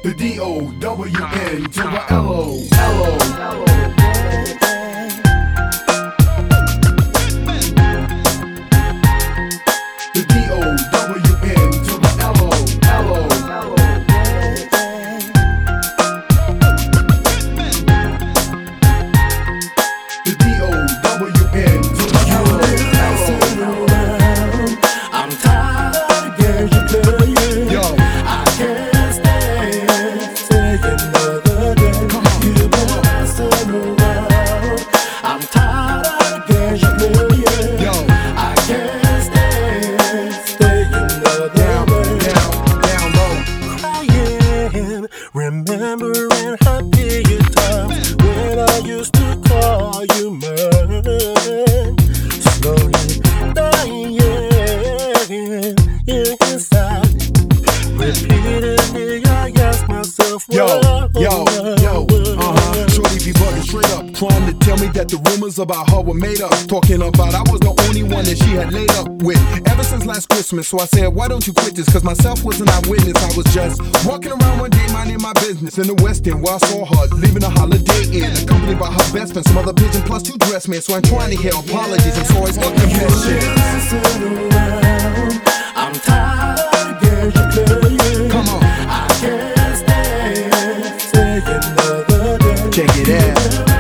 The D-O-W-N to the L-O. The D-O-W-N to the L-O. The D-O-W-N to the L-O. I'm tired of games you playing. Yo. I can't stand saying another day. You've been messing around. I'm tired of games you playing. Yo. I can't stand staying another day. Down low. Crying, remembering happy times when I used to call you mine. Slowly dying inside. Repeatedly I ask myself, Yo. Shorty be bugging straight up, trying to tell me that the rumors about her were made up. Talking about I was the only one that she had laid up with ever since last Christmas. So I said, why don't you quit this? Cause myself was an eyewitness. I was just walking around one day minding my business in the West End where I saw her leaving a Holiday Inn, accompanied by her best friend, some other pigeon plus 2 dress men. So I'm trying to hear apologies. I'm sorry for confessions. I'm tired of games you playing. Come on, I can't stand saying another day. check it out.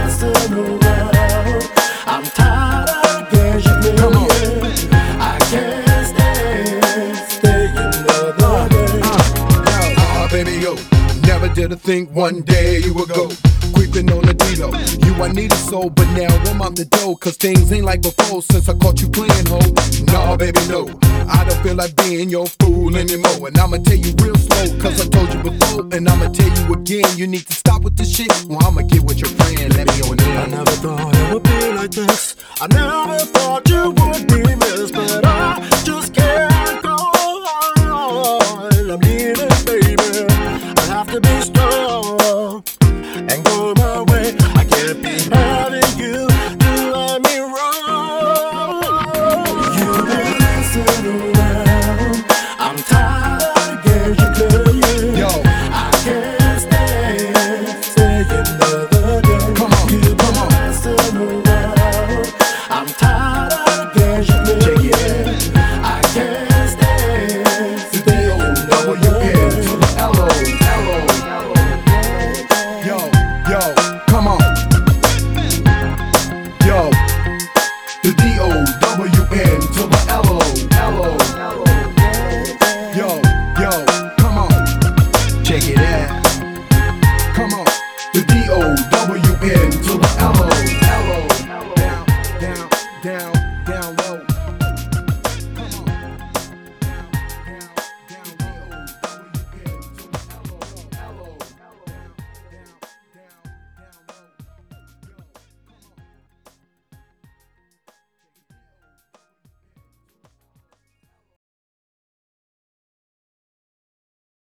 I'm tired of games you playing. Come on. I can't stand staying another day. Baby, yo, never did I think one day you would go creeping on the D-Lo. You I needed so, but now I'm out the door. Cause things ain't like before since I caught you playing ho. Nah, baby, no, I don't feel like being your fool anymore. And I'ma tell you real slow, cause I told you before. And I'ma tell you again, you need to stop with the shit. Well, I'ma get with your friend, let me on in. I never thought it would be like this. I never thought you would be missed, but I just can't go on. I'm needing, baby. I have to be strong and go my way. I can't be having you doing me wrong. You've been messing around. I'm tired of games you playing. Yo. I can't stand saying another day. Come on, You've come been on. messing around. I'm tired of games you playing. Check it out. I can't stand The D-O-W-N to the L-O. Yo, come on. Yo, the D-O-W-N to the L-O.